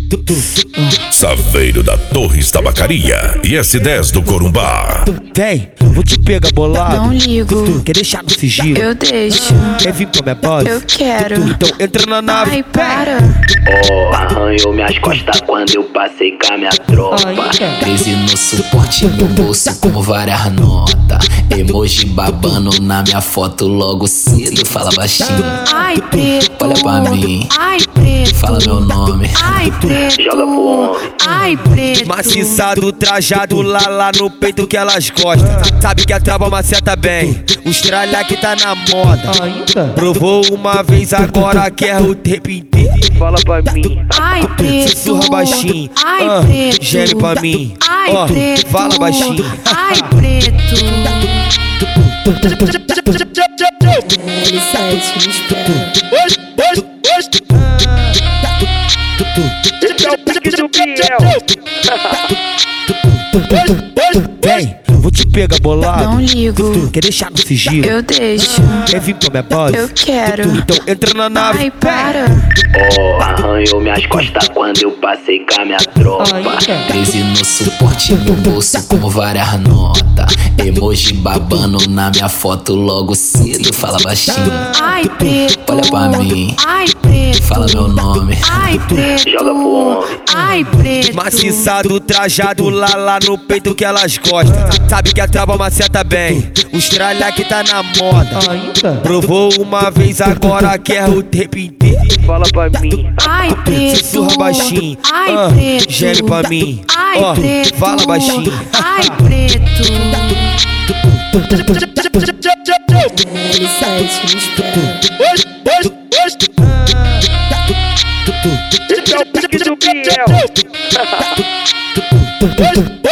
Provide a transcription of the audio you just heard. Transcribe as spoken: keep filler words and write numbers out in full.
Saveiro da Torres Tabacaria e S dez do Corumbá. Vem, vou te pegar bolado. Não ligo. Quer deixar no sigilo? Eu deixo. Quer vir pra minha base? Eu quero. Então entra na nave. Ai, para. Oh, arranhou minhas costas quando eu passei com a minha tropa. Crise no suporte, no bolso com várias notas. Emoji babando na minha foto logo cedo. Fala baixinho, Ai, preto. olha pra mim. Ai, preto. Fala meu nome. Ai, preto. Joga pro homem. Ai, preto. Maciçado, trajado, lá lá no peito que elas gostam. Sabe que a trava maceta bem. Os tralha que tá na moda. Provou uma vez, agora quer o tempo inteiro. Fala pra mim. Ai, preto. Sussurra baixinho. Ai, ah, preto. Geme pra mim. Ai, Ó, preto. fala baixinho. Ai, preto. L sete, me espera. Vem, vou te pegar bolado. Não ligo. Quer deixar no sigilo? Eu deixo. Quer vir pra minha base? Eu quero. Então entra na nave. Ai, para. Oh, arranhou minhas costas quando eu passei com a minha tropa. Crise no suporte, no bolso com várias notas. Emoji babando na minha foto logo cedo. Fala baixinho, Ai, preto. olha pra mim. Ai, preto. Fala meu nome. Ai, preto. Joga pro homem. Ai, preto. Maciçado, trajado, lá lá no peito que elas gostam. Sabe que a trava maceta bem. Os tralha que tá na moda. Provou uma vez, agora quer o tempo inteiro. Fala pra mim. Ai, preto. Sussurra baixinho. Ai, ah, preto. Geme pra mim. Ai, Ó, preto. fala baixinho. Ai, preto. L sete, me espera. Esse é o pique do Biel.